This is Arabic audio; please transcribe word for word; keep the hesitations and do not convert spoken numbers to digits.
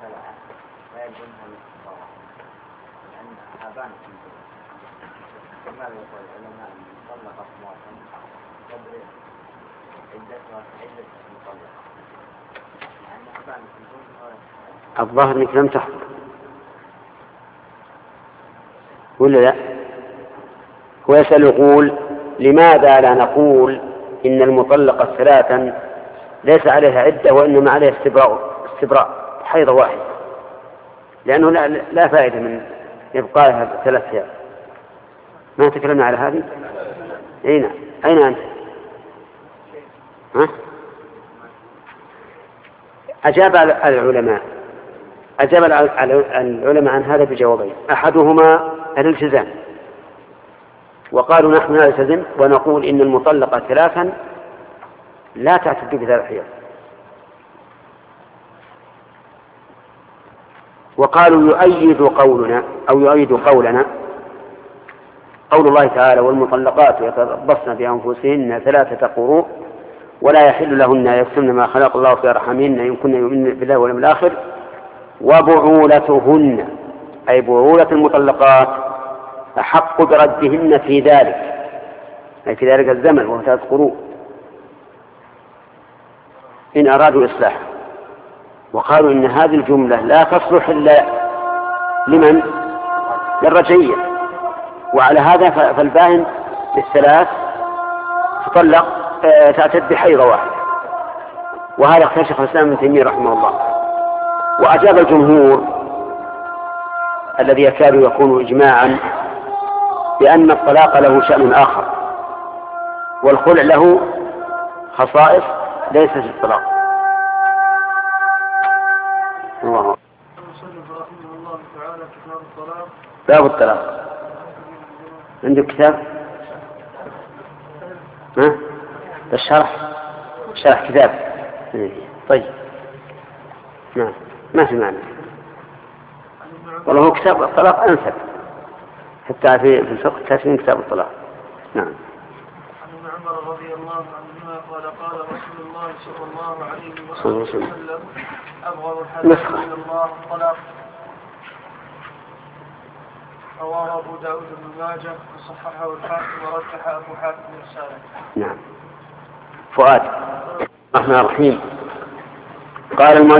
سبعة ويلزمها الاستطاعة لأن أبان كما يقول العلماء أن طلقت امرأة قبل عدتها كعدة المطلقة لأن أبان الظاهر انك لم تحضر ولا لا؟ هو يسأل يقول لماذا لا نقول إن المطلقة ثلاثا ليس عليها عدة وإنما عليها استبراء استبراء حيض واحد، لأنه لا, لا فائدة من إبقائها ثلاث أيام. ما تكلمنا على هذه؟ أين أين أنت؟ ها؟ أجاب العلماء أجاب العلماء عن هذا بجوابين، أحدهما الالتزام، وقالوا نحن نلتزم ونقول إن المطلقة ثلاثا لا تعتد بثلاث حيض، وقالوا يؤيد قولنا أو يؤيد قولنا قول الله تعالى والمطلقات يتربصن بأنفسهن ثلاثة قروء ولا يحل لهن يكتمن ما خلق الله في أرحامهن إن كن يؤمن بالله واليوم الآخر وبعولتهن أي بعولة المطلقات أحق بردهن في ذلك أي في ذلك الزمن وهو ثلاث قروء إن أرادوا إصلاحا. وقالوا إن هذه الجملة لا تصلح إلا لمن؟ للرجعية، وعلى هذا فالباين بالثلاث تطلق تعتد بحيضة واحدة، وهذا اختار شيخ الإسلام ابن تيمية رحمه الله. وأجاب الجمهور الذي يكاد يكون إجماعا بأن الطلاق له شأن آخر والخلع له خصائص ليست في الطلاق. الله باب الطلاق عندك كتاب؟ ها؟ الشرح شرح كتاب. طيب نعم ما في معنى، والله هو كتاب الطلاق أنسب حتى في الفقه تسمين كتاب الطلاق. نعم. عن ابن عمر رضي الله عنهما قال قال رسول الله صلى الله عليه وسلم أبغض الحلال إلى الله الطلاق. رواه أبو داود بن ماجه وصححه الحاكم ورجح أبو حاتم الرسالة. نعم. فؤاد الرحمن الرحيم قال